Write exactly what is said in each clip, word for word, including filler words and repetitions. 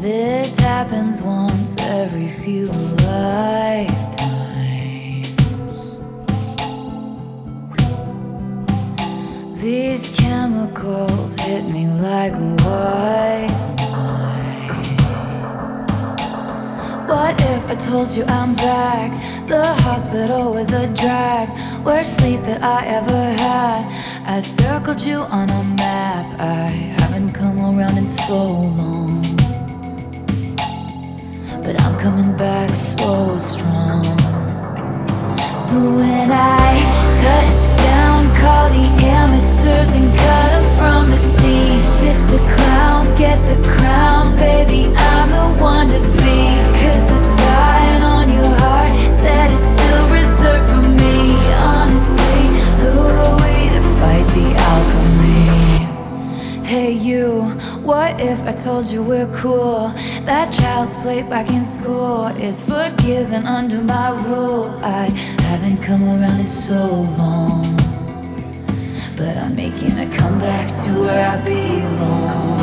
This happens once every few lifetimes. These chemicals hit me like white wine. What if I told you I'm back? The hospital was a drag, worst sleep that I ever had. I circled you on a map. I haven't come around in so long, but I'm coming back so strong. So when I touch down, call the amateurs and cut them from the team. Ditch the clowns, get the crown, baby, I'm the one to be. Cause the sign on your heart said it's still reserved for me. Honestly, who are we to fight the alchemy? Hey you, what if I told you we're cool? That child's play back in school is forgiven under my rule. I haven't come around in so long, but I'm making a comeback to where I belong.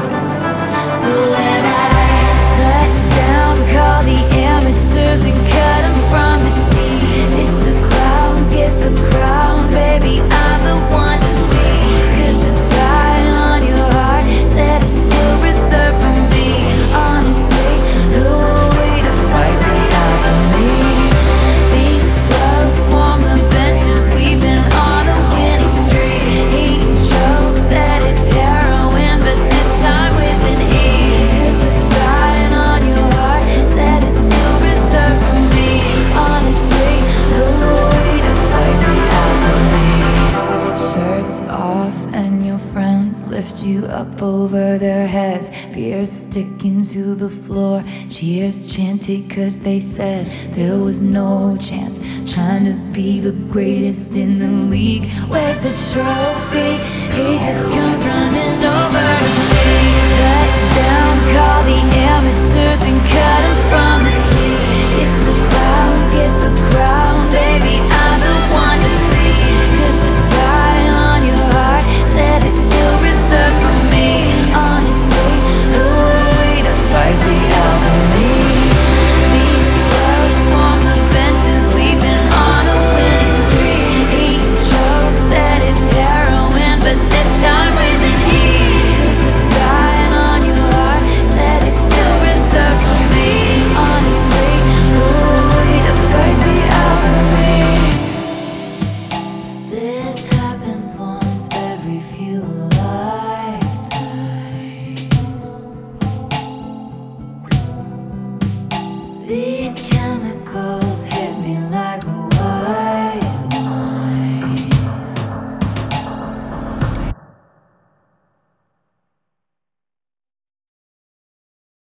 So when I touch down, call the amateurs and cut them from the team. Ditch the clowns, get the crown, baby, I'm the one to be. Cause the sign on your heart said it's still reserved for me. Honestly, who are we to fight the alchemy? These bugs swarm the benches, we've been on a winning streak. He jokes that it's heroin, but this time with an E. Cause the sign on your heart said it's still reserved for me. Honestly, who are we to fight the alchemy? Shirts off and your friends lift you up over their heads. Beer sticking to the floor, cheers chanted cause they said there was no chance. Trying to be the greatest in the league, where's the trophy? He just comes running over to me. Touchdown, call the amateurs and cut them from the team. Ditch the clowns, get the crown, baby, I'm the one to be. Cause the sign on your heart said it's still reserved for me. Honestly, who are we to fight the alchemy? These bugs swarm the benches, we've been on a winning streak. He jokes that it's heroin, but this time with an E. Cause the sign on your heart said it's still reserved for me. Honestly, who are we to fight the alchemy? This happens once every few lifetimes. These chemicals hit me